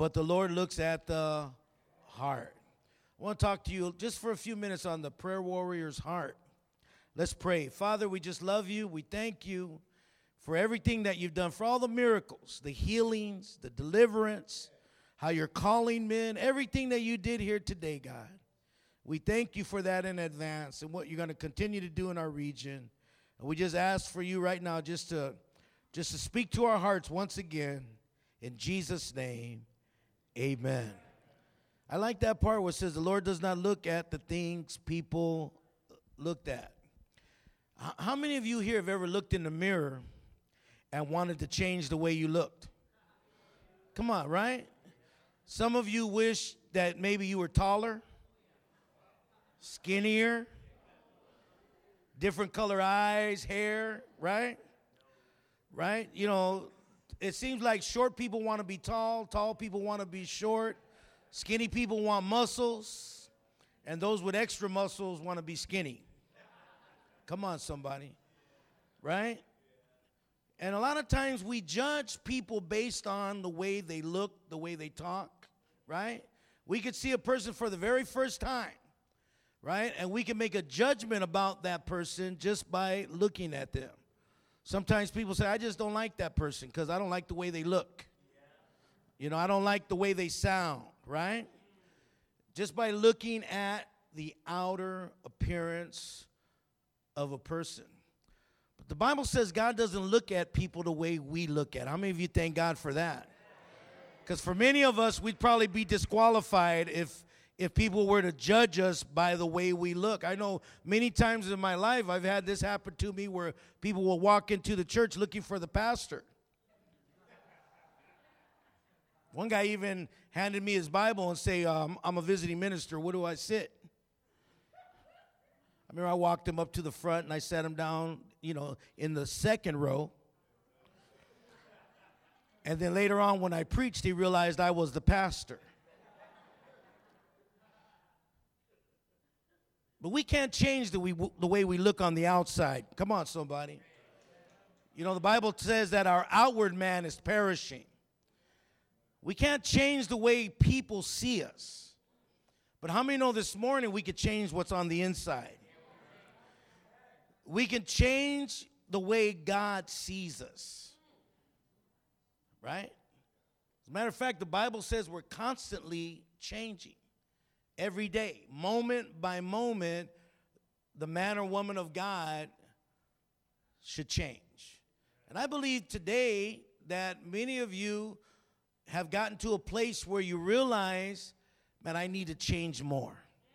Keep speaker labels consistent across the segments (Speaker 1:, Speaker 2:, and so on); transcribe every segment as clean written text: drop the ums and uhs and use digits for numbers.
Speaker 1: but the Lord looks at the heart. I want to talk to you just for a few minutes on the prayer warrior's heart. Let's pray. Father, we just love you. We thank you for everything that you've done, for all the miracles, the healings, the deliverance, how you're calling men, everything that you did here today, God. We thank you for that in advance and what you're going to continue to do in our region. And we just ask for you right now just to speak to our hearts once again. In Jesus' name, amen. I like that part where it says the Lord does not look at the things people looked at. How many of you here have ever looked in the mirror and wanted to change the way you looked? Come on, right? Some of you wish that maybe you were taller, skinnier, different color eyes, hair, right? Right? You know, it seems like short people want to be tall, tall people want to be short, skinny people want muscles, and those with extra muscles want to be skinny. Come on, somebody. Right? And a lot of times we judge people based on the way they look, the way they talk, right? We could see a person for the very first time, right? And we can make a judgment about that person just by looking at them. Sometimes people say, I just don't like that person because I don't like the way they look. You know, I don't like the way they sound, right? Just by looking at the outer appearance of a person. But the Bible says God doesn't look at people the way we look at. How many of you thank God for that? Because for many of us, we'd probably be disqualified if people were to judge us by the way we look. I know many times in my life I've had this happen to me where people will walk into the church looking for the pastor. One guy even handed me his Bible and say, I'm a visiting minister. Where do I sit? I remember I walked him up to the front and I sat him down, you know, in the second row. And then later on when I preached, he realized I was the pastor. But we can't change the way we look on the outside. Come on, somebody. You know, the Bible says that our outward man is perishing. We can't change the way people see us. But how many know this morning we could change what's on the inside? We can change the way God sees us. Right? As a matter of fact, the Bible says we're constantly changing. Every day, moment by moment, the man or woman of God should change. And I believe today that many of you have gotten to a place where you realize, man, I need to change more.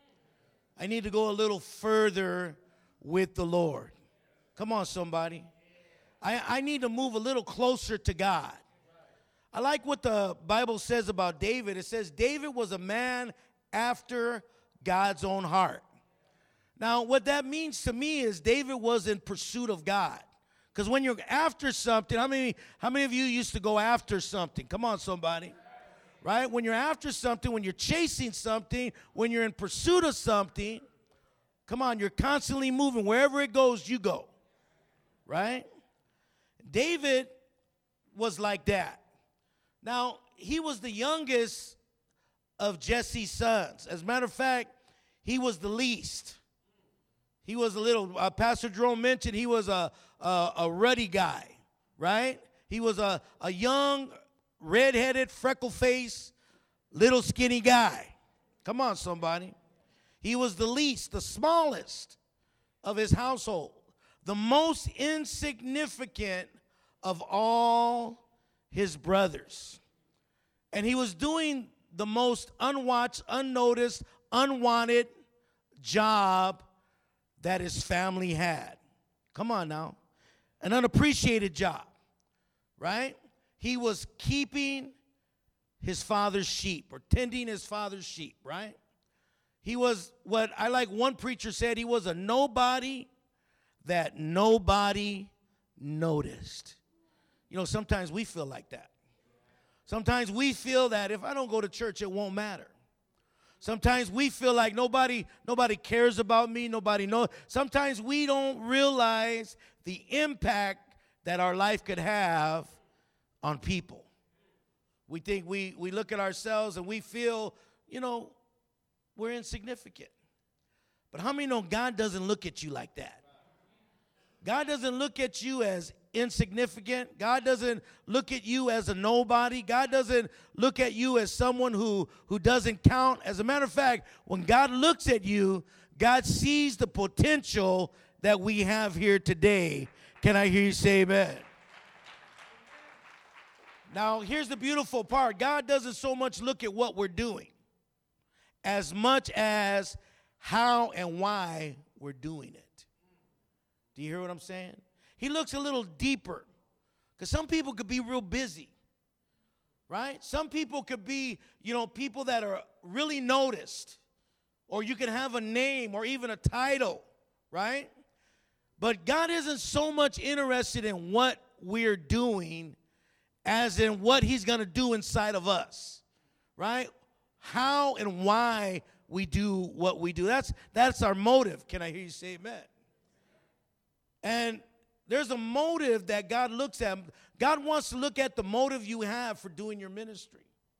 Speaker 1: I need to go a little further with the Lord. Come on, somebody. I need to move a little closer to God. I like what the Bible says about David. It says David was a man after God's own heart. Now, what that means to me is David was in pursuit of God. Because when you're after something, how many of you used to go after something? Come on, somebody. Right? When you're after something, when you're chasing something, when you're in pursuit of something, come on, you're constantly moving. Wherever it goes, you go. Right? David was like that. Now, he was the youngest of Jesse's sons. As a matter of fact, he was the least. He was a little, Pastor Jerome mentioned he was a ruddy guy, right? He was a young, red-headed, freckle-faced, little skinny guy. Come on, somebody. He was the least, the smallest of his household, the most insignificant of all his brothers. And he was doing the most unwatched, unnoticed, unwanted job that his family had. Come on now. An unappreciated job, right? He was keeping his father's sheep or tending his father's sheep, right? He was what I like one preacher said, he was a nobody that nobody noticed. You know, sometimes we feel like that. Sometimes we feel that if I don't go to church, it won't matter. Sometimes we feel like nobody cares about me, nobody knows. Sometimes we don't realize the impact that our life could have on people. We think we look at ourselves and we feel, we're insignificant. But how many know God doesn't look at you like that? God doesn't look at you as insignificant. God doesn't look at you as a nobody. God doesn't look at you as someone who doesn't count. As a matter of fact, when God looks at you, God sees the potential that we have here today. Can I hear you say amen? Now, here's the beautiful part. God doesn't so much look at what we're doing as much as how and why we're doing it. Do you hear what I'm saying? He looks a little deeper, because some people could be real busy, right? Some people could be, people that are really noticed, or you can have a name or even a title, right? But God isn't so much interested in what we're doing as in what he's going to do inside of us, right? How and why we do what we do. That's our motive. Can I hear you say amen? And there's a motive that God looks at. God wants to look at the motive you have for doing your ministry.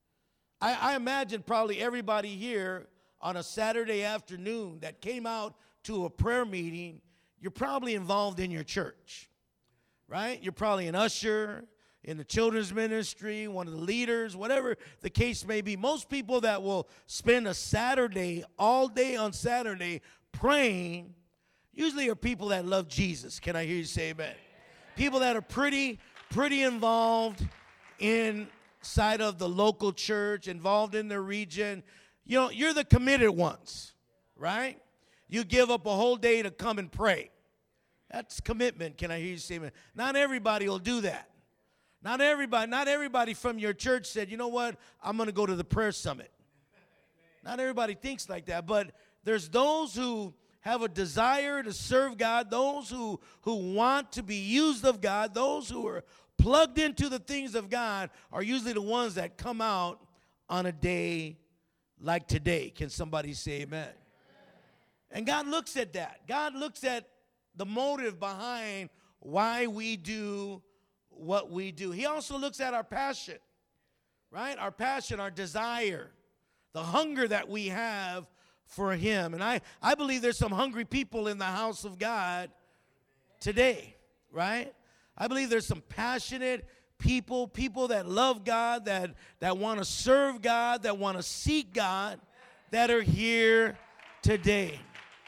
Speaker 1: I imagine probably everybody here on a Saturday afternoon that came out to a prayer meeting, you're probably involved in your church, right? You're probably an usher in the children's ministry, one of the leaders, whatever the case may be. Most people that will spend a Saturday, all day on Saturday, praying, usually are people that love Jesus. Can I hear you say amen? People that are pretty involved inside of the local church, involved in their region. You're the committed ones, right? You give up a whole day to come and pray. That's commitment. Can I hear you say amen? Not everybody will do that. Not everybody from your church said, you know what, I'm going to go to the prayer summit. Not everybody thinks like that, but there's those who have a desire to serve God, those who want to be used of God, those who are plugged into the things of God are usually the ones that come out on a day like today. Can somebody say amen? And God looks at that. God looks at the motive behind why we do what we do. He also looks at our passion, right? Our passion, our desire, the hunger that we have for him. And I believe there's some hungry people in the house of God today, right? I believe there's some passionate people that love God, that want to serve God, that want to seek God, that are here today.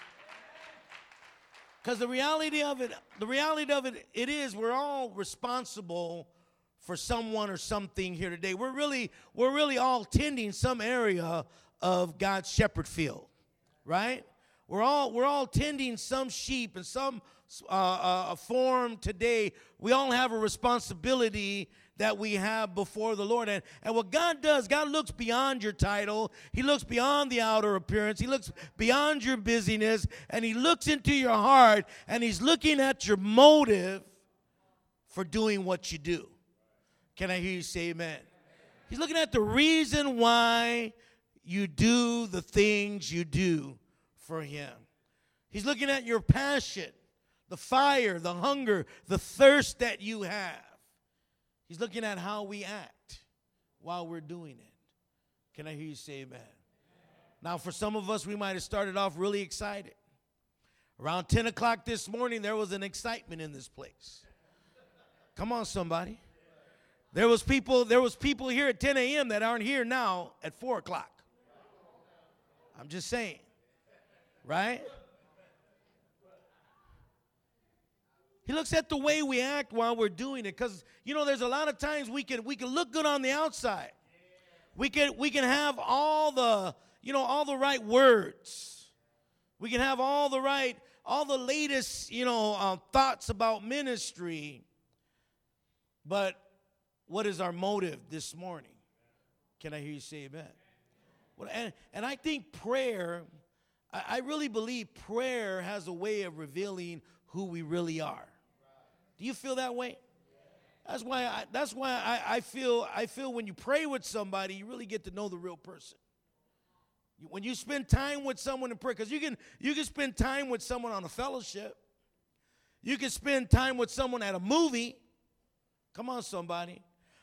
Speaker 1: Because the reality of it is we're all responsible for someone or something here today. We're really all tending some area of God's shepherd field, right? We're all tending some sheep in some form today. We all have a responsibility that we have before the Lord. And what God does, God looks beyond your title. He looks beyond the outer appearance. He looks beyond your busyness. And he looks into your heart, and he's looking at your motive for doing what you do. Can I hear you say amen? He's looking at the reason why you do the things you do for him. He's looking at your passion, the fire, the hunger, the thirst that you have. He's looking at how we act while we're doing it. Can I hear you say amen? Now, for some of us, we might have started off really excited. Around 10 o'clock this morning, there was an excitement in this place. Come on, somebody. There was people here at 10 a.m. that aren't here now at 4 o'clock. I'm just saying, right? He looks at the way we act while we're doing it, because there's a lot of times we can look good on the outside. We can have all the right words. We can have all the latest thoughts about ministry. But what is our motive this morning? Can I hear you say amen? Well, and I think prayer, I really believe prayer has a way of revealing who we really are. Do you feel that way? That's why I feel when you pray with somebody, you really get to know the real person. When you spend time with someone in prayer, because you can spend time with someone on a fellowship. You can spend time with someone at a movie. Come on, somebody.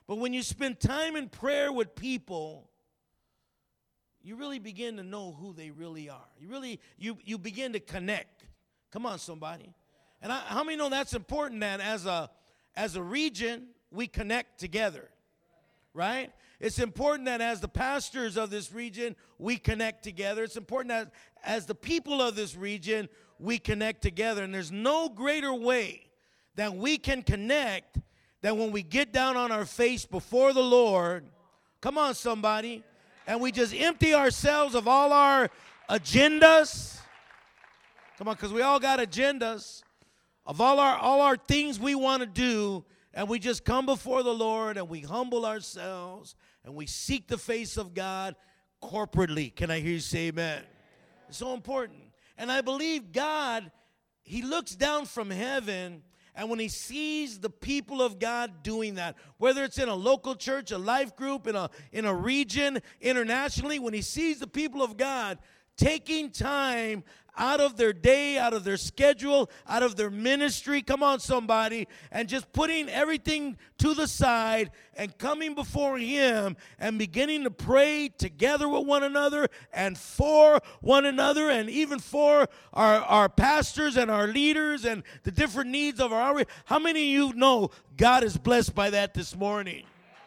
Speaker 1: But when you spend time in prayer with people, you really begin to know who they really are. You begin to connect. Come on, somebody. And how many know that's important, that as a region, we connect together, right? It's important that as the pastors of this region, we connect together. It's important that as the people of this region, we connect together. And there's no greater way that we can connect than when we get down on our face before the Lord. Come on, somebody. And we just empty ourselves of all our agendas. Come on, because we all got agendas. Of all our things we want to do. And we just come before the Lord and we humble ourselves and we seek the face of God corporately. Can I hear you say amen? It's so important. And I believe God, he looks down from heaven, and when he sees the people of God doing that, whether it's in a local church, a life group, in a region, internationally, when he sees the people of God taking time out of their day, out of their schedule, out of their ministry, come on somebody, and just putting everything to the side and coming before him and beginning to pray together with one another and for one another, and even for our pastors and our leaders and the different needs of our outreach. How many of you know God is blessed by that this morning?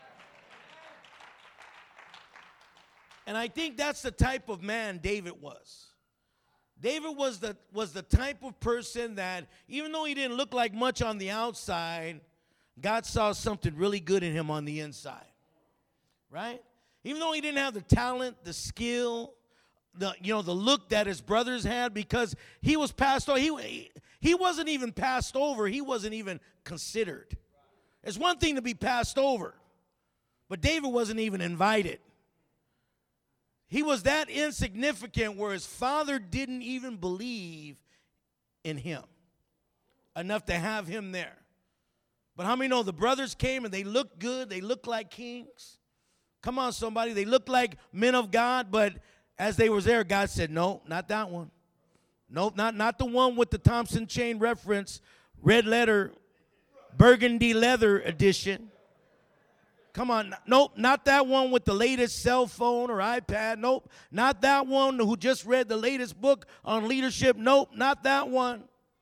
Speaker 1: And I think that's the type of man David was. David was the type of person that, even though he didn't look like much on the outside, God saw something really good in him on the inside, right? Even though he didn't have the talent, the skill, the look that his brothers had, because he was passed over. He wasn't even passed over. He wasn't even considered. It's one thing to be passed over, but David wasn't even invited. He was that insignificant where his father didn't even believe in him enough to have him there. But how many know the brothers came and they looked good? They looked like kings. Come on, somebody. They looked like men of God, but as they was there, God said, no, not that one. Nope, not the one with the Thompson chain reference, red letter, burgundy leather edition. Come on, nope, not that one with the latest cell phone or iPad. Nope, not that one who just read the latest book on leadership. Nope, not that one.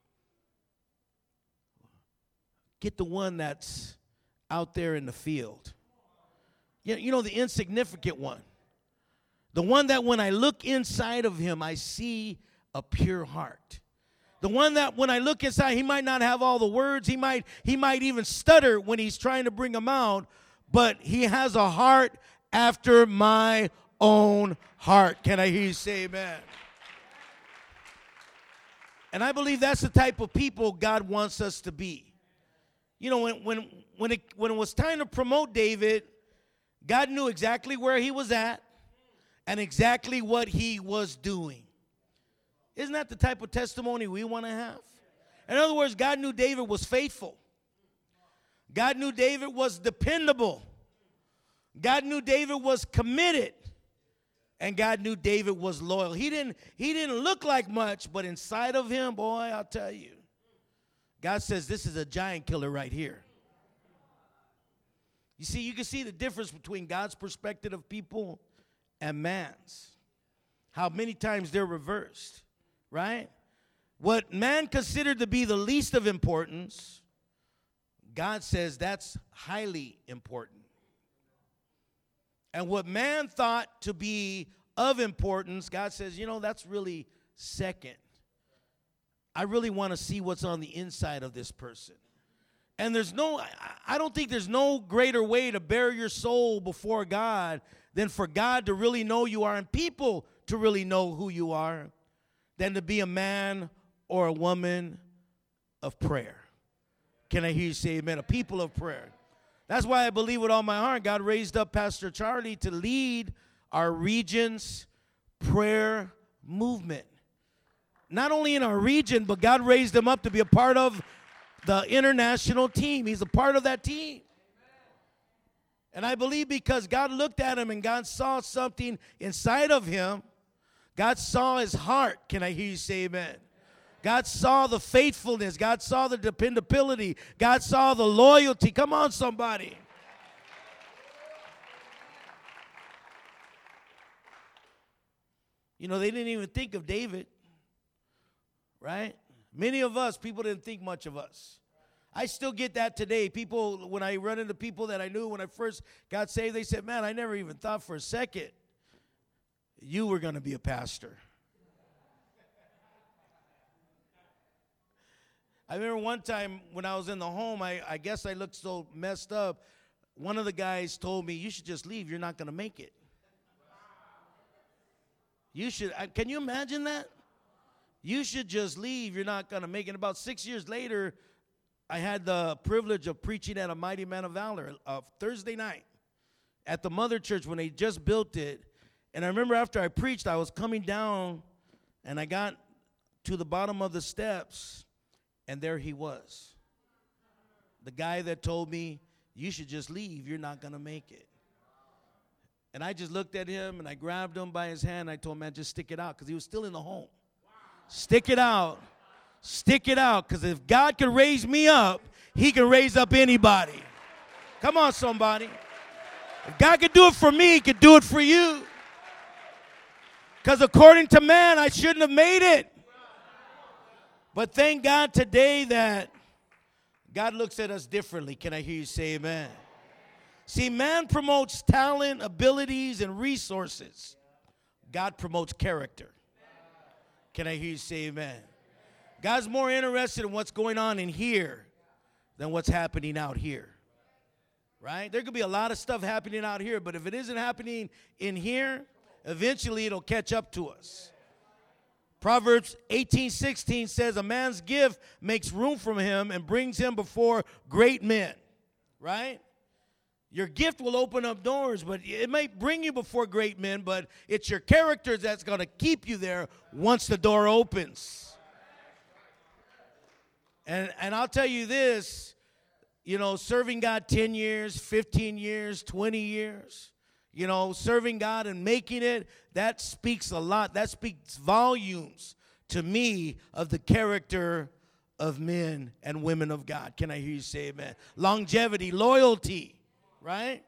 Speaker 1: Get the one that's out there in the field. You know, the insignificant one. The one that when I look inside of him, I see a pure heart. The one that when I look inside, he might not have all the words. He might even stutter when he's trying to bring them out. But he has a heart after my own heart. Can I hear you say amen? And I believe that's the type of people God wants us to be. You know, when it was time to promote David, God knew exactly where he was at and exactly what he was doing. Isn't that the type of testimony we want to have? In other words, God knew David was faithful. God knew David was dependable. God knew David was committed. And God knew David was loyal. He didn't look like much, but inside of him, boy, I'll tell you. God says this is a giant killer right here. You see, you can see the difference between God's perspective of people and man's. How many times they're reversed, right? What man considered to be the least of importance, God says that's highly important. And what man thought to be of importance, God says, that's really second. I really want to see what's on the inside of this person. And I don't think there's no greater way to bear your soul before God than for God to really know you are and people to really know who you are than to be a man or a woman of prayer. Can I hear you say amen? A people of prayer. That's why I believe with all my heart God raised up Pastor Charlie to lead our region's prayer movement. Not only in our region, but God raised him up to be a part of the international team. He's a part of that team. And I believe because God looked at him and God saw something inside of him, God saw his heart. Can I hear you say amen? God saw the faithfulness. God saw the dependability. God saw the loyalty. Come on, somebody. You know, they didn't even think of David, right? Many of us, people didn't think much of us. I still get that today. People, when I run into people that I knew when I first got saved, they said, man, I never even thought for a second you were going to be a pastor. I remember one time when I was in the home, I guess I looked so messed up. One of the guys told me, you should just leave. You're not going to make it. You should. Can you imagine that? You should just leave. You're not going to make it. About 6 years later, I had the privilege of preaching at a Mighty Man of Valor Thursday night at the Mother Church when they just built it. And I remember after I preached, I was coming down, and I got to the bottom of the steps, and there he was. The guy that told me, you should just leave. You're not going to make it. And I just looked at him, and I grabbed him by his hand. And I told him, man, just stick it out, because he was still in the home. Stick it out. Stick it out, because if God can raise me up, he can raise up anybody. Come on, somebody. If God can do it for me, he can do it for you. Because according to man, I shouldn't have made it. But thank God today that God looks at us differently. Can I hear you say amen? See, man promotes talent, abilities, and resources. God promotes character. Can I hear you say amen? God's more interested in what's going on in here than what's happening out here. Right? There could be a lot of stuff happening out here, but if it isn't happening in here, eventually it'll catch up to us. Proverbs 18:16 says, a man's gift makes room for him and brings him before great men. Right? Your gift will open up doors, but it may bring you before great men, but it's your character that's going to keep you there once the door opens. And I'll tell you this, you know, serving God 10 years, 15 years, 20 years, you know, serving God and making it, that speaks a lot. That speaks volumes to me of the character of men and women of God. Can I hear you say amen? Longevity, loyalty, right?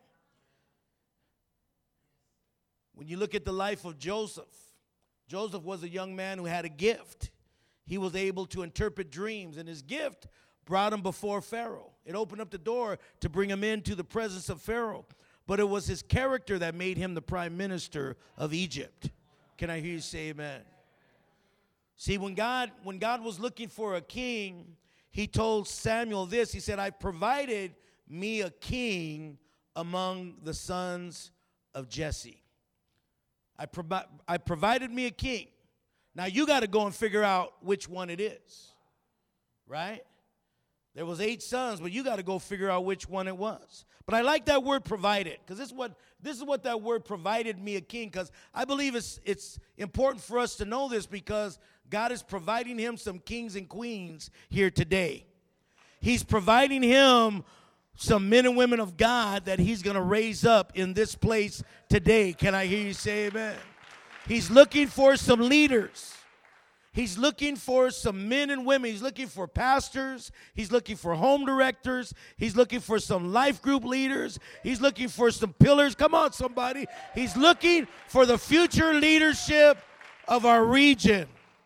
Speaker 1: When you look at the life of Joseph, Joseph was a young man who had a gift. He was able to interpret dreams, and his gift brought him before Pharaoh. It opened up the door to bring him into the presence of Pharaoh. But it was his character that made him the prime minister of Egypt. Can I hear you say amen? See, when God was looking for a king, he told Samuel this. He said, I provided me a king among the sons of Jesse. I provided me a king. Now, you got to go and figure out which one it is, right? There was 8 sons, but you got to go figure out which one it was. But I like that word provided, because this is what that word provided me a king, because I believe it's important for us to know this, because God is providing him some kings and queens here today. He's providing him some men and women of God that he's going to raise up in this place today. Can I hear you say amen? He's looking for some leaders. He's looking for some men and women. He's looking for pastors. He's looking for home directors. He's looking for some life group leaders. He's looking for some pillars. Come on, somebody. He's looking for the future leadership of our region.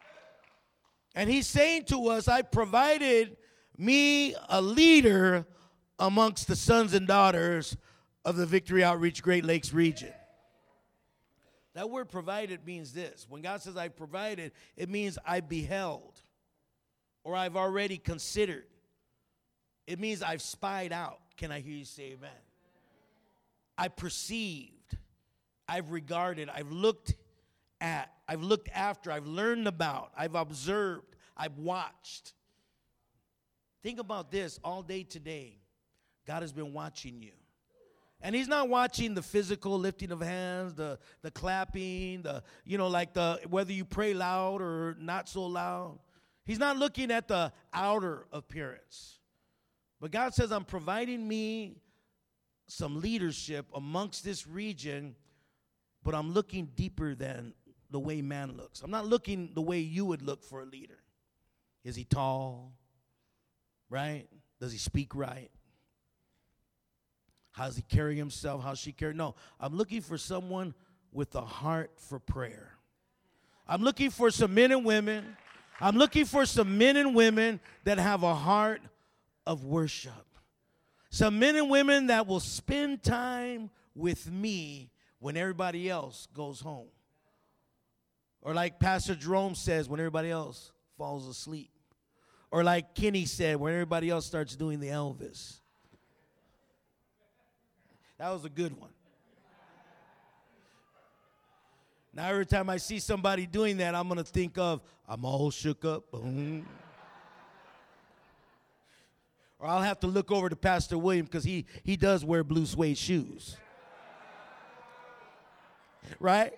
Speaker 1: And he's saying to us, I provided me a leader amongst the sons and daughters of the Victory Outreach Great Lakes region. That word provided means this. When God says I provided, it means I beheld or I've already considered. It means I've spied out. Can I hear you say amen? I perceived, I've regarded, I've looked at, I've looked after, I've learned about, I've observed, I've watched. Think about this all day today. God has been watching you. And he's not watching the physical lifting of hands, the clapping, whether you pray loud or not so loud. He's not looking at the outer appearance. But God says, I'm providing me some leadership amongst this region, but I'm looking deeper than the way man looks. I'm not looking the way you would look for a leader. Is he tall? Right? Does he speak right? How does he carry himself? How does she carry? No, I'm looking for someone with a heart for prayer. I'm looking for some men and women. I'm looking for some men and women that have a heart of worship. Some men and women that will spend time with me when everybody else goes home. Or like Pastor Jerome says, when everybody else falls asleep. Or like Kenny said, when everybody else starts doing the Elvis. That was a good one. Now every time I see somebody doing that, I'm going to think of, I'm all shook up. Boom. Or I'll have to look over to Pastor William because he does wear blue suede shoes. Right?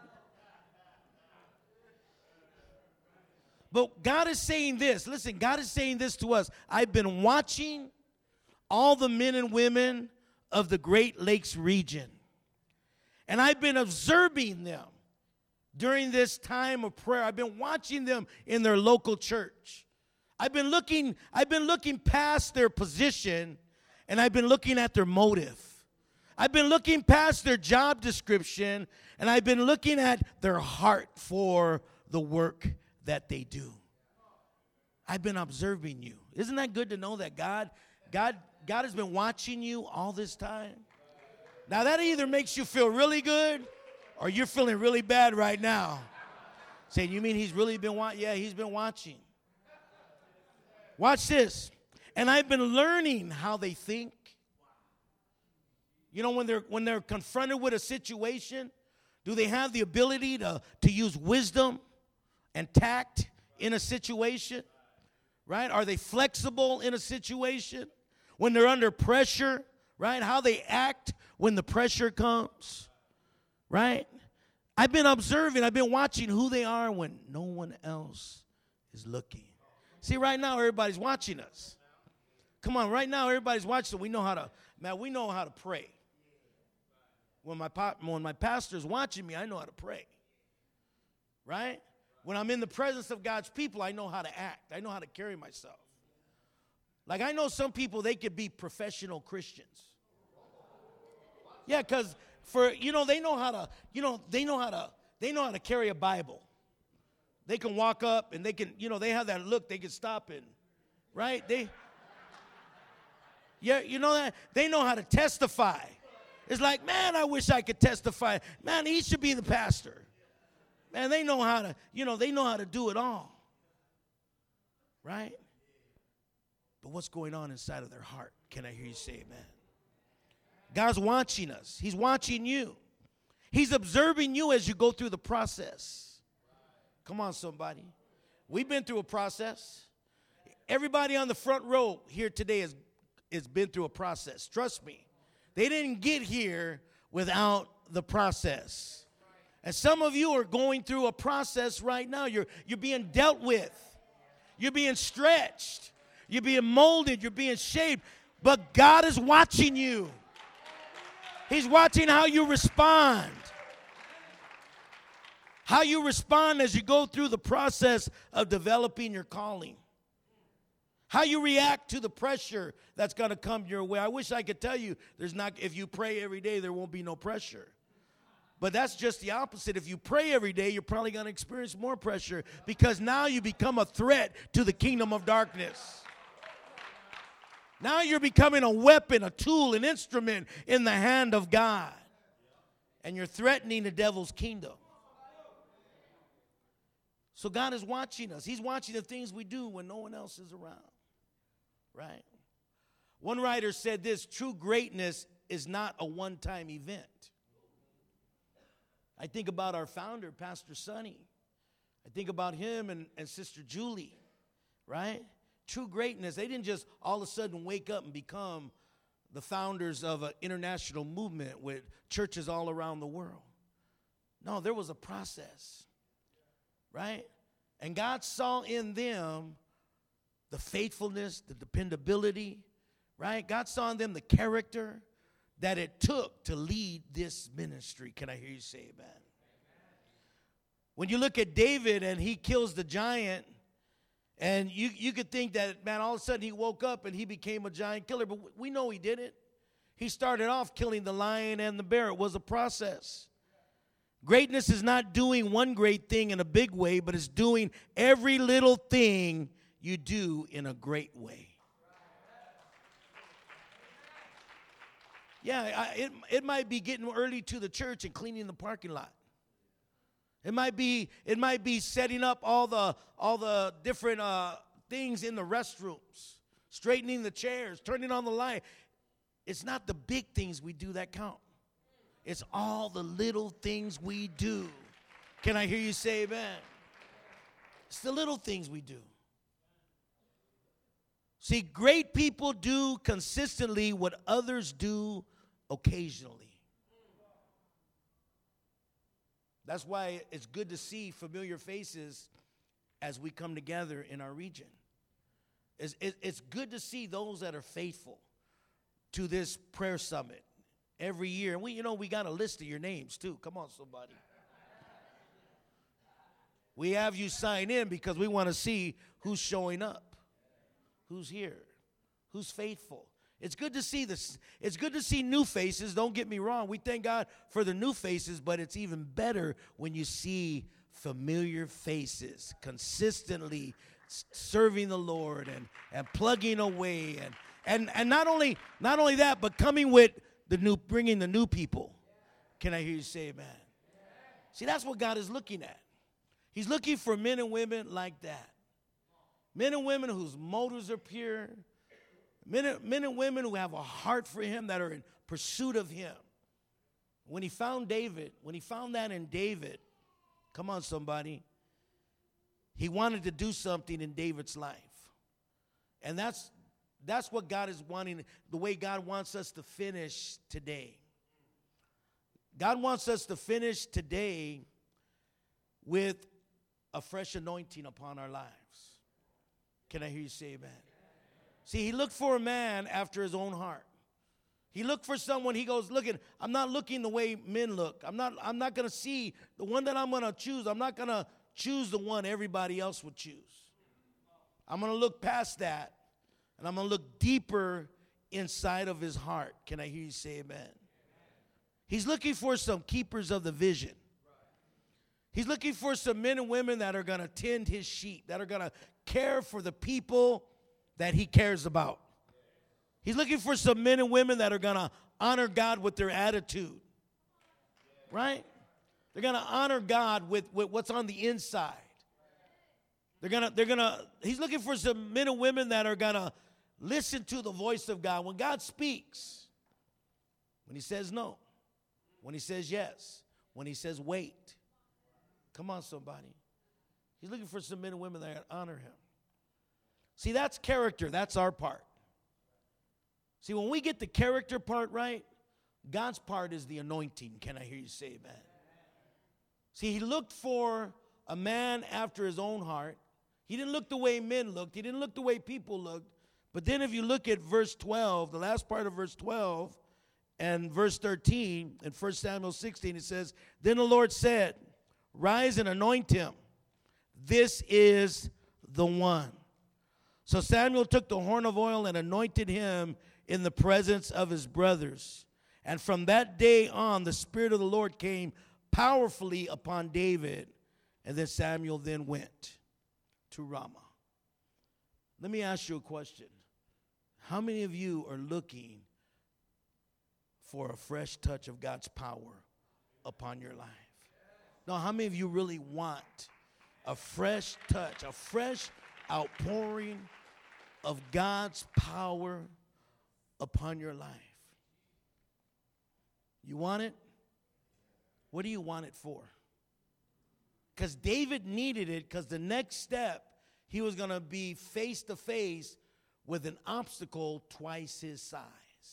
Speaker 1: But God is saying this. Listen, God is saying this to us. I've been watching all the men and women of the Great Lakes region. And I've been observing them during this time of prayer. I've been watching them in their local church. I've been looking past their position, and I've been looking at their motive. I've been looking past their job description, and I've been looking at their heart for the work that they do. I've been observing you. Isn't that good to know that God has been watching you all this time? Now that either makes you feel really good or you're feeling really bad right now. Saying, you mean he's really been watching? Yeah, he's been watching. Watch this. And I've been learning how they think. You know, when they're confronted with a situation, do they have the ability to use wisdom and tact in a situation? Right? Are they flexible in a situation? When they're under pressure, right? How they act when the pressure comes, right? I've been observing, I've been watching who they are when no one else is looking. See, right now, everybody's watching us. Come on, right now, everybody's watching. We know how to pray. When my pastor's watching me, I know how to pray. Right? When I'm in the presence of God's people, I know how to act. I know how to carry myself. Like I know some people, they could be professional Christians. Yeah, because they know how to carry a Bible. They can walk up and they can, they have that look, they can stop and, right? You know that? They know how to testify. It's like, man, I wish I could testify. Man, he should be the pastor. Man, they know how to do it all. Right? But what's going on inside of their heart? Can I hear you say amen? God's watching us. He's watching you. He's observing you as you go through the process. Come on, somebody. We've been through a process. Everybody on the front row here today has been through a process. Trust me. They didn't get here without the process. And some of you are going through a process right now. You're being dealt with. You're being stretched. You're being molded. You're being shaped. But God is watching you. He's watching how you respond. How you respond as you go through the process of developing your calling. How you react to the pressure that's going to come your way. I wish I could tell you if you pray every day, there won't be no pressure. But that's just the opposite. If you pray every day, you're probably going to experience more pressure because now you become a threat to the kingdom of darkness. Now you're becoming a weapon, a tool, an instrument in the hand of God. And you're threatening the devil's kingdom. So God is watching us. He's watching the things we do when no one else is around. Right? One writer said this, true greatness is not a one-time event. I think about our founder, Pastor Sonny. I think about him and Sister Julie, right? True greatness, they didn't just all of a sudden wake up and become the founders of an international movement with churches all around the world. No, there was a process, right? And God saw in them the faithfulness, the dependability, right? God saw in them the character that it took to lead this ministry. Can I hear you say amen? When you look at David and he kills the giant, and you could think that, man, all of a sudden he woke up and he became a giant killer, but we know he didn't. He started off killing the lion and the bear. It was a process. Greatness is not doing one great thing in a big way, but it's doing every little thing you do in a great way. Yeah, it might be getting early to the church and cleaning the parking lot. It might be setting up all the different things in the restrooms, straightening the chairs, turning on the light. It's not the big things we do that count. It's all the little things we do. Can I hear you say amen? It's the little things we do. See, great people do consistently what others do occasionally. That's why it's good to see familiar faces as we come together in our region. It's good to see those that are faithful to this prayer summit every year. And we got a list of your names too. Come on, somebody. We have you sign in because we want to see who's showing up. Who's here? Who's faithful? It's good to see this. It's good to see new faces. Don't get me wrong. We thank God for the new faces, but it's even better when you see familiar faces consistently serving the Lord and plugging away and not only that, but coming with bringing the new people. Can I hear you say amen? See, that's what God is looking at. He's looking for men and women like that. Men and women whose motives are pure. Men and women who have a heart for him, that are in pursuit of him. When he found that in David, come on, somebody, he wanted to do something in David's life. And that's what God is wanting, the way God wants us to finish today. God wants us to finish today with a fresh anointing upon our lives. Can I hear you say amen? See, he looked for a man after his own heart. He looked for someone, he goes, look, I'm not looking the way men look. I'm not going to see the one that I'm going to choose. I'm not going to choose the one everybody else would choose. I'm going to look past that, and I'm going to look deeper inside of his heart. Can I hear you say amen? He's looking for some keepers of the vision. He's looking for some men and women that are going to tend his sheep, that are going to care for the people that he cares about. He's looking for some men and women that are going to honor God with their attitude. Right? They're going to honor God with what's on the inside. He's looking for some men and women that are going to listen to the voice of God. When God speaks, when he says no, when he says yes, when he says wait. Come on, somebody. He's looking for some men and women that honor him. See, that's character. That's our part. See, when we get the character part right, God's part is the anointing. Can I hear you say amen? See, he looked for a man after his own heart. He didn't look the way men looked. He didn't look the way people looked. But then if you look at verse 12, the last part of verse 12 and verse 13 in 1 Samuel 16, it says, "Then the Lord said, rise and anoint him. This is the one." So Samuel took the horn of oil and anointed him in the presence of his brothers. And from that day on, the Spirit of the Lord came powerfully upon David. And then Samuel then went to Ramah. Let me ask you a question. How many of you are looking for a fresh touch of God's power upon your life? No, how many of you really want a fresh touch, a fresh outpouring of God's power upon your life? You want it? What do you want it for? Because David needed it, because the next step, he was going to be face to face with an obstacle twice his size.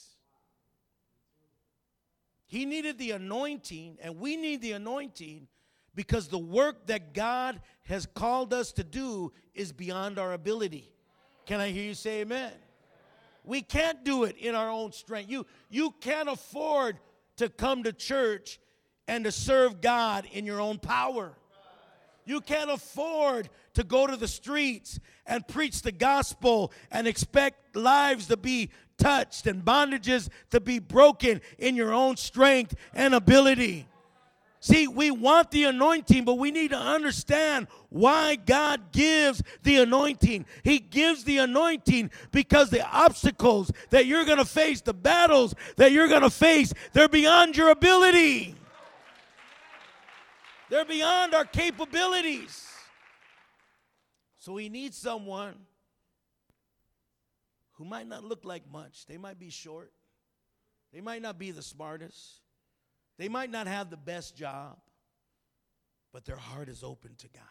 Speaker 1: He needed the anointing, and we need the anointing, because the work that God has called us to do is beyond our ability. Can I hear you say amen? We can't do it in our own strength. You can't afford to come to church and to serve God in your own power. You can't afford to go to the streets and preach the gospel and expect lives to be touched and bondages to be broken in your own strength and ability. See, we want the anointing, but we need to understand why God gives the anointing. He gives the anointing because the obstacles that you're going to face, the battles that you're going to face, they're beyond your ability. They're beyond our capabilities. So we need someone who might not look like much. They might be short. They might not be the smartest. They might not have the best job, but their heart is open to God.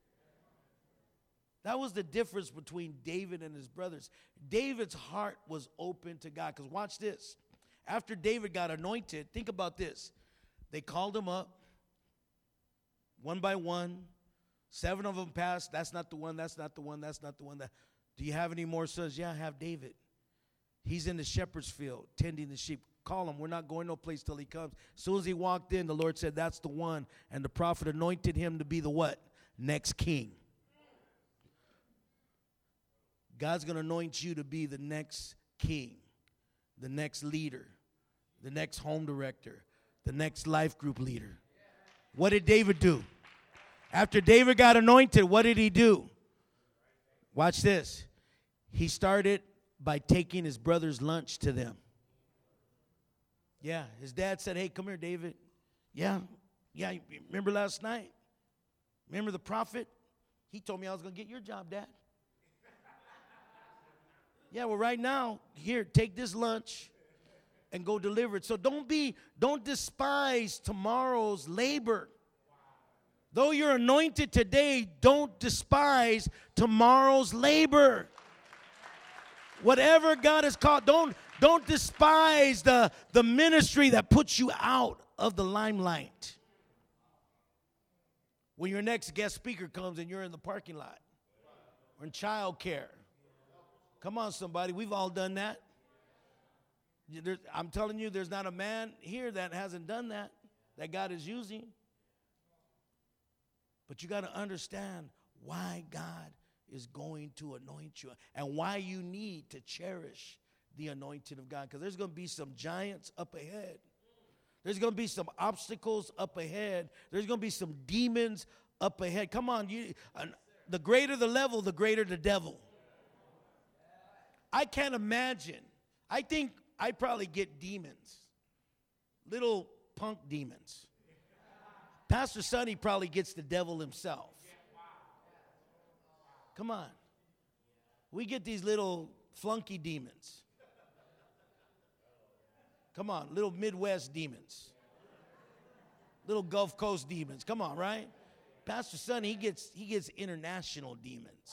Speaker 1: That was the difference between David and his brothers. David's heart was open to God. Because watch this. After David got anointed, think about this. They called him up one by one. 7 of them passed. That's not the one. That's not the one. That's not the one. Do you have any more sons? Yeah, I have David. He's in the shepherd's field tending the sheep. Call him. We're not going no place till he comes. As soon as he walked in, the Lord said, that's the one. And the prophet anointed him to be the what? Next king. God's going to anoint you to be the next king, the next leader, the next home director, the next life group leader. What did David do? After David got anointed, what did he do? Watch this. He started by taking his brother's lunch to them. Yeah, his dad said, hey, come here, David. Yeah, remember last night? Remember the prophet? He told me I was going to get your job, Dad. Yeah, well, right now, here, take this lunch and go deliver it. So don't despise tomorrow's labor. Though you're anointed today, don't despise tomorrow's labor. Whatever God has called, don't despise the ministry that puts you out of the limelight. When your next guest speaker comes and you're in the parking lot or in child care. Come on, somebody. We've all done that. I'm telling you, there's not a man here that hasn't done that God is using. But you got to understand why God is going to anoint you and why you need to cherish the anointing of God. Because there's going to be some giants up ahead. There's going to be some obstacles up ahead. There's going to be some demons up ahead. Come on, the greater the level, the greater the devil. I can't imagine. I think I probably get demons, little punk demons. Pastor Sonny probably gets the devil himself. Come on. We get these little flunky demons. Come on, little Midwest demons. Little Gulf Coast demons. Come on, right? Pastor Sonny, he gets international demons.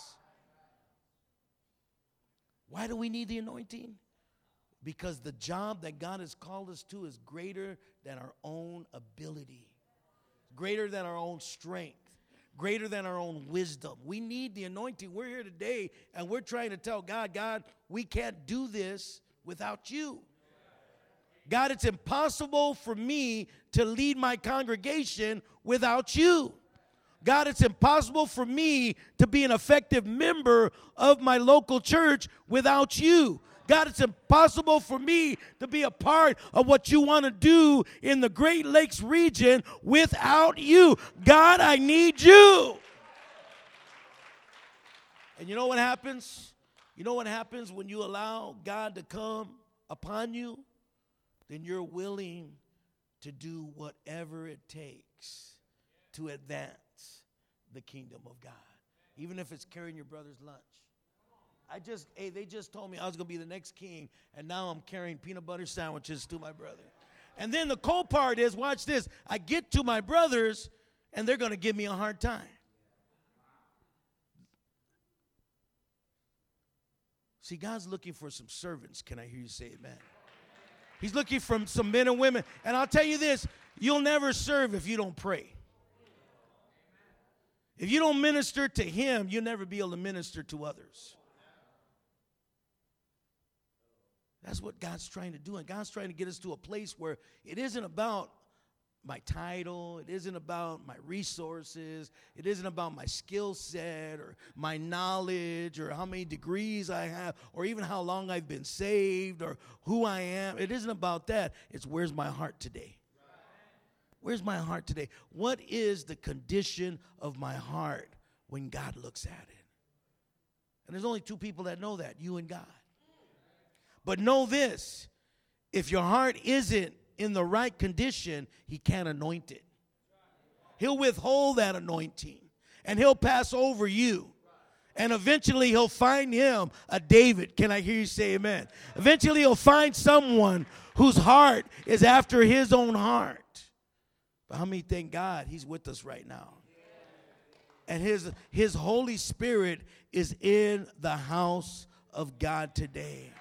Speaker 1: Why do we need the anointing? Because the job that God has called us to is greater than our own ability, greater than our own strength, greater than our own wisdom. We need the anointing. We're here today, and we're trying to tell God, we can't do this without you. God, it's impossible for me to lead my congregation without you. God, it's impossible for me to be an effective member of my local church without you. God, it's impossible for me to be a part of what you want to do in the Great Lakes region without you. God, I need you. And you know what happens? You know what happens when you allow God to come upon you? Then you're willing to do whatever it takes to advance the kingdom of God, even if it's carrying your brother's lunch. They just told me I was going to be the next king, and now I'm carrying peanut butter sandwiches to my brother. And then the cool part is, watch this, I get to my brothers, and they're going to give me a hard time. See, God's looking for some servants. Can I hear you say amen? He's looking for some men and women. And I'll tell you this, you'll never serve if you don't pray. If you don't minister to him, you'll never be able to minister to others. That's what God's trying to do. And God's trying to get us to a place where it isn't about my title. It isn't about my resources. It isn't about my skill set or my knowledge or how many degrees I have or even how long I've been saved or who I am. It isn't about that. It's where's my heart today. Where's my heart today? What is the condition of my heart when God looks at it? And there's only two people that know that, you and God. But know this, if your heart isn't in the right condition, he can't anoint it. He'll withhold that anointing, and he'll pass over you. And eventually he'll find him a David. Can I hear you say amen? Eventually he'll find someone whose heart is after his own heart. But how many thank God he's with us right now? And his Holy Spirit is in the house of God today.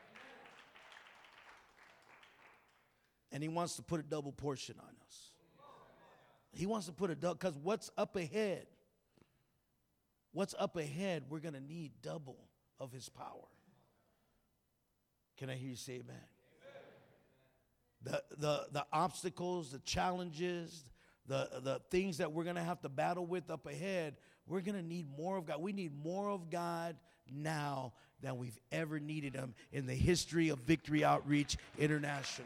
Speaker 1: And he wants to put a double portion on us. He wants to put a double, because what's up ahead, we're going to need double of his power. Can I hear you say amen? The obstacles, the challenges, the things that we're going to have to battle with up ahead, we're going to need more of God. We need more of God now than we've ever needed him in the history of Victory Outreach International.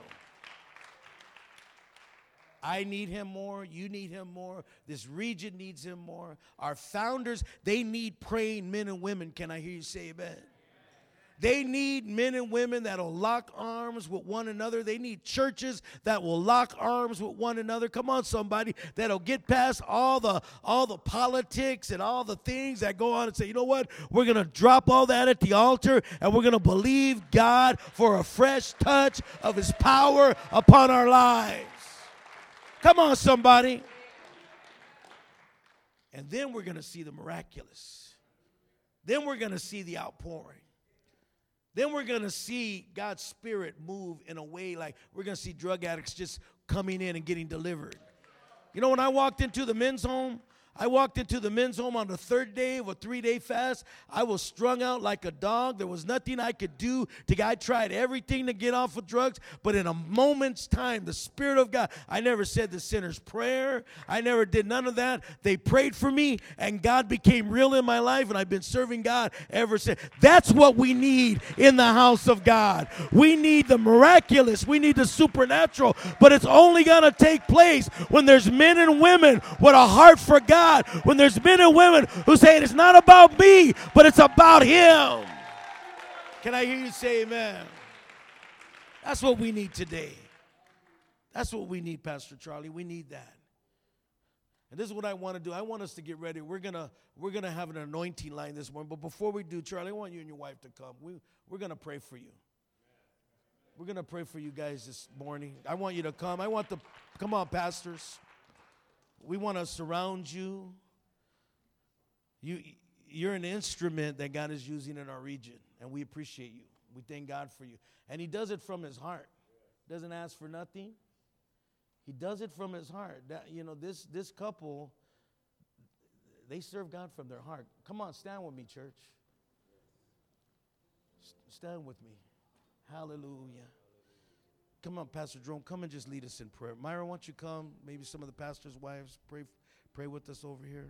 Speaker 1: I need him more. You need him more. This region needs him more. Our founders, they need praying men and women. Can I hear you say amen? They need men and women that will lock arms with one another. They need churches that will lock arms with one another. Come on, somebody, that'll get past all the politics and all the things that go on and say, you know what? We're going to drop all that at the altar, and we're going to believe God for a fresh touch of his power upon our lives. Come on, somebody. And then we're going to see the miraculous. Then we're going to see the outpouring. Then we're going to see God's Spirit move in a way like we're going to see drug addicts just coming in and getting delivered. You know, when I walked into the men's home on the third day of a 3-day fast. I was strung out like a dog. There was nothing I could do. I tried everything to get off of drugs, but in a moment's time, the Spirit of God, I never said the sinner's prayer. I never did none of that. They prayed for me, and God became real in my life, and I've been serving God ever since. That's what we need in the house of God. We need the miraculous. We need the supernatural, but it's only going to take place when there's men and women with a heart for God. When there's men and women who say it's not about me, but it's about him. Can I hear you say amen? That's what we need today. That's what we need, Pastor Charlie. We need that. And this is what I want to do. I want us to get ready. We're gonna have an anointing line this morning. But before we do, Charlie, I want you and your wife to come. We're going to pray for you. We're going to pray for you guys this morning. I want you to come. Come on, pastors. We want to surround you. You're an instrument that God is using in our region, and we appreciate you. We thank God for you. And he does it from his heart. Doesn't ask for nothing. He does it from his heart. This couple, they serve God from their heart. Come on, stand with me, church. Stand with me. Hallelujah. Come on, Pastor Jerome, come and just lead us in prayer. Myra, why don't you come? Maybe some of the pastors' wives pray with us over here.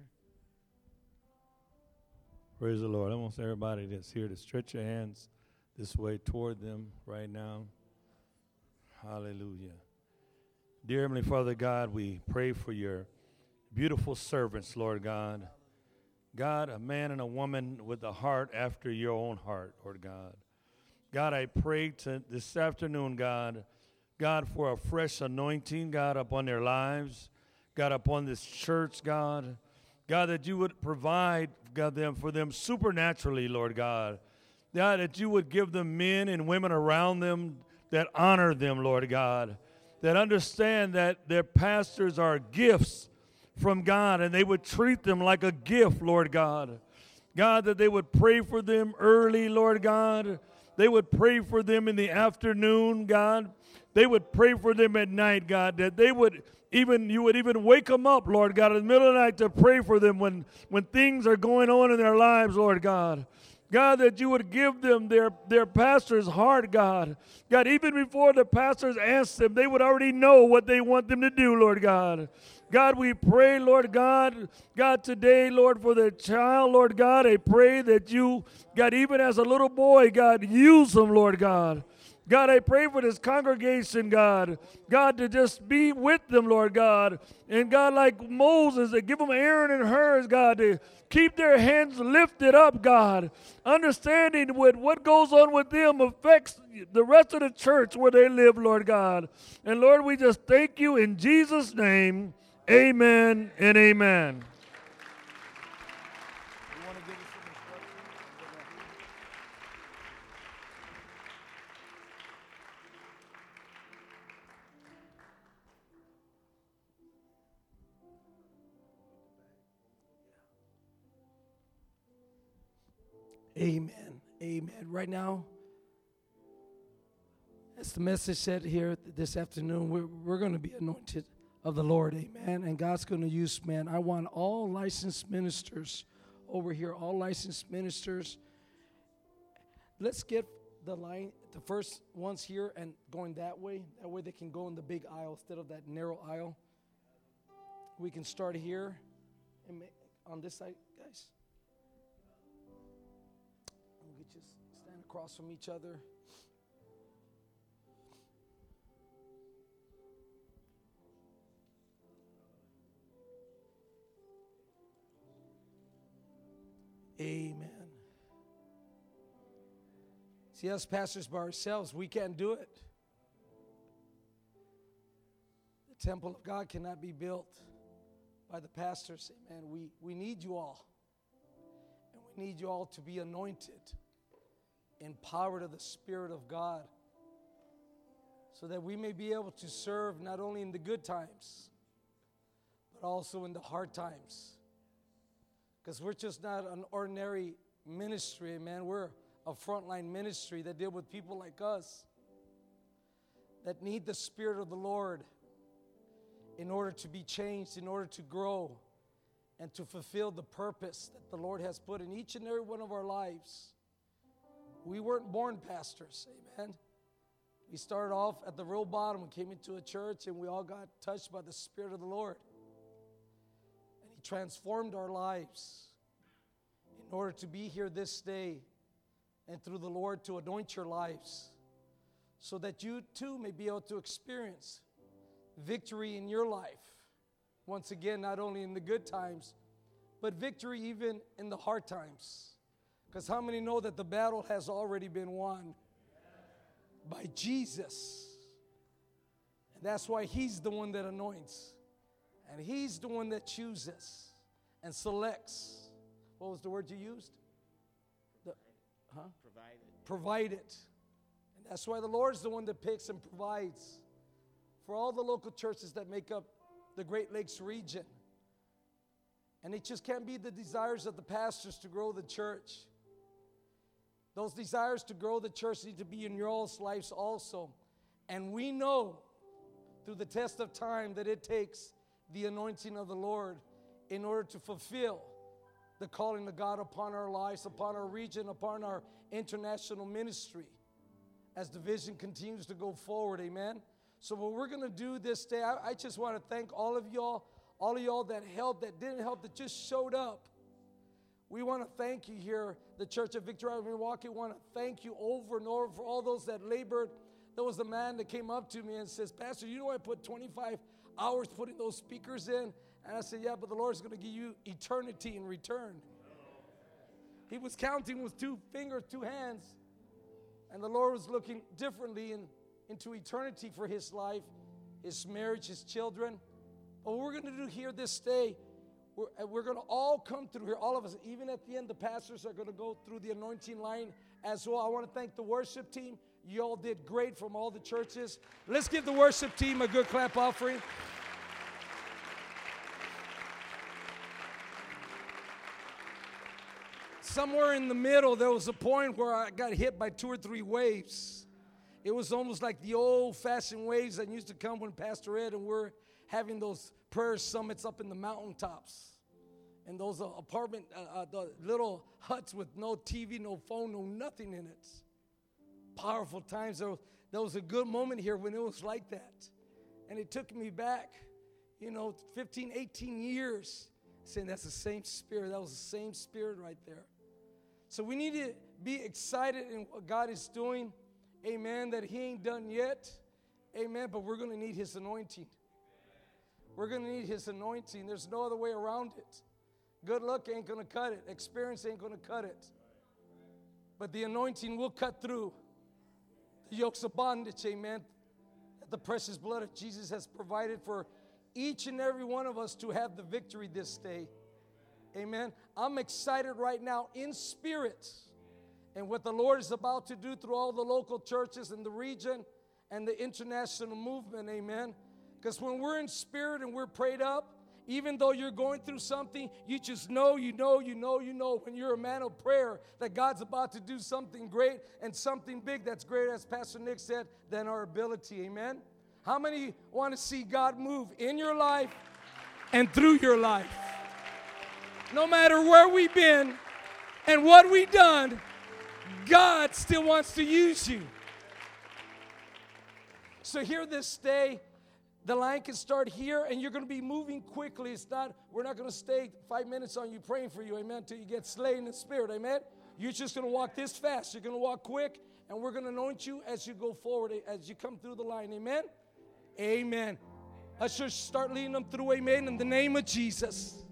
Speaker 2: Praise the Lord. I want everybody that's here to stretch your hands this way toward them right now. Hallelujah. Dear Heavenly Father God, we pray for your beautiful servants, Lord God. God, a man and a woman with a heart after your own heart, Lord God. God, I pray this afternoon, God, for a fresh anointing, God, upon their lives, God, upon this church, God. God, that you would provide, God, for them supernaturally, Lord God. God, that you would give them men and women around them that honor them, Lord God, that understand that their pastors are gifts from God, and they would treat them like a gift, Lord God. God, that they would pray for them early, Lord God. They would pray for them in the afternoon, God. They would pray for them at night, God, that you would even wake them up, Lord God, in the middle of the night to pray for them when things are going on in their lives, Lord God. God, that you would give them their pastor's heart, God. God, even before the pastors ask them, they would already know what they want them to do, Lord God. God, we pray, Lord God, today, Lord, for the child, Lord God, I pray that you, God, even as a little boy, God, use them, Lord God. God, I pray for this congregation, God. God, to just be with them, Lord God. And God, like Moses, to give them Aaron and hers, God, to keep their hands lifted up, God. Understanding with what goes on with them affects the rest of the church where they live, Lord God. And Lord, we just thank you in Jesus' name. Amen and amen.
Speaker 3: Amen. Amen. Right now, as the message said here this afternoon, we're going to be anointed of the Lord. Amen. And God's going to use, man, I want all licensed ministers over here, all licensed ministers. Let's get the first ones here and going that way. That way they can go in the big aisle instead of that narrow aisle. We can start here and on this side, guys. We could just stand across from each other. Amen. See, us pastors by ourselves, we can't do it. The temple of God cannot be built by the pastors. Amen. We need you all. And we need you all to be anointed, empowered of the Spirit of God, so that we may be able to serve not only in the good times, but also in the hard times. Because we're just not an ordinary ministry, man. We're a frontline ministry that deal with people like us that need the Spirit of the Lord in order to be changed, in order to grow, and to fulfill the purpose that the Lord has put in each and every one of our lives. We weren't born pastors, amen. We started off at the real bottom. We came into a church and we all got touched by the Spirit of the Lord. And He transformed our lives in order to be here this day and through the Lord to anoint your lives so that you too may be able to experience victory in your life. Once again, not only in the good times, but victory even in the hard times. Because how many know that the battle has already been won by Jesus? And that's why He's the one that anoints. And He's the one that chooses and selects. What was the word you used? Provided. And that's why the Lord is the one that picks and provides for all the local churches that make up the Great Lakes region. And it just can't be the desires of the pastors to grow the church. Those desires to grow the church need to be in your all's lives also. And we know through the test of time that it takes the anointing of the Lord in order to fulfill the calling of God upon our lives, upon our region, upon our international ministry as the vision continues to go forward, amen. So what we're going to do this day, I just want to thank all of y'all that helped, that didn't help, that just showed up. We want to thank you here, the Church of Victory Out Milwaukee. We want to thank you over and over for all those that labored. There was a man that came up to me and says, Pastor, you know I put 25 hours putting those speakers in? And I said, yeah, but the Lord's going to give you eternity in return. He was counting with 2 fingers, 2 hands. And the Lord was looking differently into eternity for his life, his marriage, his children. But what we're going to do here this day, we're going to all come through here, all of us. Even at the end, the pastors are going to go through the anointing line as well. I want to thank the worship team. You all did great from all the churches. Let's give the worship team a good clap offering. Somewhere in the middle, there was a point where I got hit by 2 or 3 waves. It was almost like the old-fashioned waves that used to come when Pastor Ed and we're having those prayer summits up in the mountaintops. And those apartment, the little huts with no TV, no phone, no nothing in it. Powerful times. There was a good moment here when it was like that. And it took me back, 15, 18 years, saying that's the same spirit. That was the same spirit right there. So we need to be excited in what God is doing amen, that he ain't done yet. Amen, but we're going to need his anointing. We're going to need his anointing. There's no other way around it. Good luck ain't going to cut it. Experience ain't going to cut it. But the anointing will cut through the yokes of bondage, amen, that the precious blood of Jesus has provided for each and every one of us to have the victory this day. Amen. I'm excited right now in spirit and what the Lord is about to do through all the local churches in the region and the international movement, amen. Because when we're in spirit and we're prayed up, even though you're going through something, you just know when you're a man of prayer that God's about to do something great and something big that's greater, as Pastor Nick said, than our ability, amen. How many want to see God move in your life and through your life? No matter where we've been and what we've done, God still wants to use you. So here this day, the line can start here, and you're going to be moving quickly. We're not going to stay 5 minutes on you praying for you, amen, until you get slain in the spirit, amen. You're just going to walk this fast. You're going to walk quick, and we're going to anoint you as you go forward, as you come through the line, amen. Amen. Let's just start leading them through, amen, in the name of Jesus.